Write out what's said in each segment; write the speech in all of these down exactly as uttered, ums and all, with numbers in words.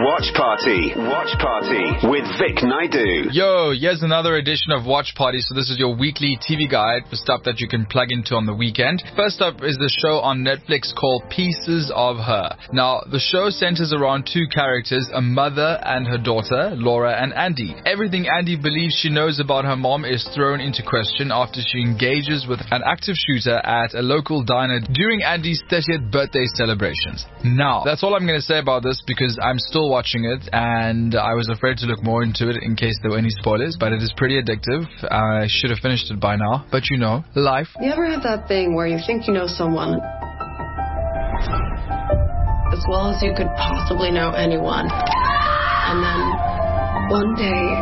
Watch Party. Watch Party with Vic Naidu. Yo, here's another edition of Watch Party. So this is your weekly T V guide for stuff that you can plug into on the weekend. First up is the show on Netflix called Pieces of Her. Now, the show centers around two characters, a mother and her daughter, Laura and Andy. Everything Andy believes she knows about her mom is thrown into question after she engages with an active shooter at a local diner during Andy's thirtieth birthday celebrations. Now, that's all I'm going to say about this because I'm still watching it and I was afraid to look more into it in case there were any spoilers, but it is pretty addictive. I should have finished it by now, but you know, life. You ever have that thing where you think you know someone as well as you could possibly know anyone, and then one day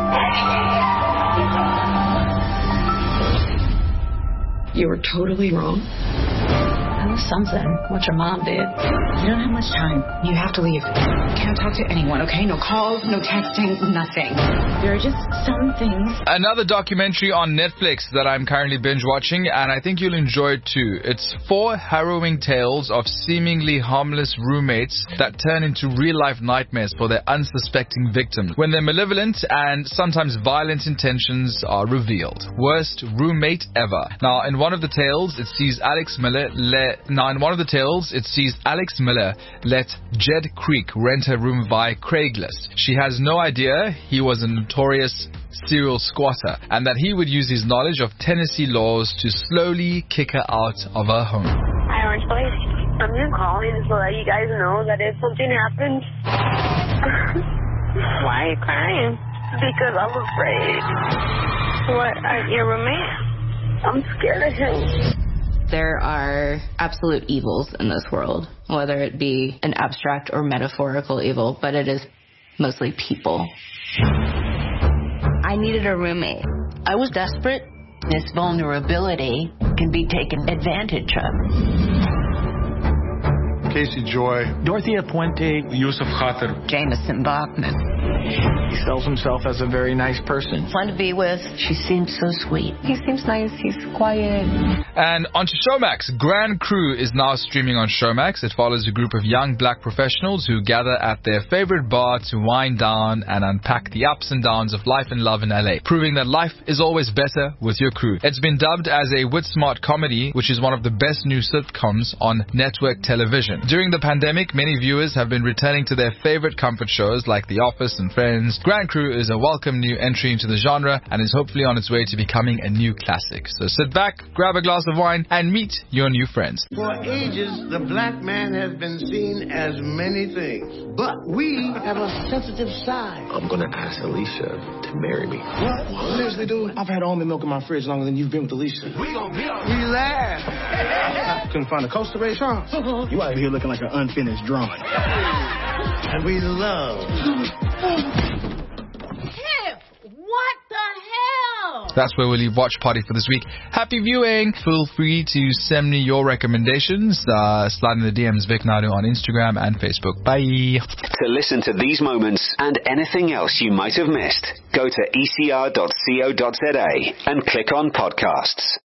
you were totally wrong? That was something, what your mom did. You don't have much time. You have to leave. Can't talk to anyone, okay? No calls, no texting, nothing. There are just some things. Another documentary on Netflix that I'm currently binge watching, and I think you'll enjoy it too. It's four harrowing tales of seemingly harmless roommates that turn into real-life nightmares for their unsuspecting victims when their malevolent and sometimes violent intentions are revealed. Worst roommate ever. Now, in one of the tales, it sees Alex Miller let Now, in one of the tales, it sees Alex Miller let Jed Creek rent her room via Craigslist. She has no idea he was a notorious serial squatter and that he would use his knowledge of Tennessee laws to slowly kick her out of her home. Hi, Orange Boys. I'm just calling to let you guys know that if something happens... Why are you crying? Because I'm afraid. What, are you a roommate? I'm scared of him. There are absolute evils in this world, whether it be an abstract or metaphorical evil, but it is mostly people. I needed a roommate. I was desperate. This vulnerability can be taken advantage of. Casey Joy, Dorothea Puente, Yusuf Khater, Jameson Bachman. He sells himself as a very nice person. Fun to be with. She seems so sweet. He seems nice. He's quiet. And onto Showmax. Grand Crew is now streaming on Showmax. It follows a group of young black professionals who gather at their favorite bar to wind down and unpack the ups and downs of life and love in L A, proving that life is always better with your crew. It's been dubbed as a wit-smart comedy, which is one of the best new sitcoms on network television. During the pandemic, many viewers have been returning to their favorite comfort shows like The Office and Friends. Grand Crew is a welcome new entry into the genre and is hopefully on its way to becoming a new classic. So sit back, grab a glass of wine, and meet your new friends. For ages, the black man has been seen as many things, but we have a sensitive side. I'm gonna ask Alicia to marry me. What? Seriously, dude? I've had almond milk in my fridge longer than you've been with Alicia. We gonna be up. We laugh. Couldn't find a coaster Ray Charles. You out here looking like an unfinished drawing. And we love. Tiff, what the hell? That's where we'll leave Watch Party for this week. Happy viewing. Feel free to send me your recommendations. Uh, slide in the D Ms, Vic Naidu on Instagram and Facebook. Bye. To listen to these moments and anything else you might have missed, go to e c r dot co dot z a and click on podcasts.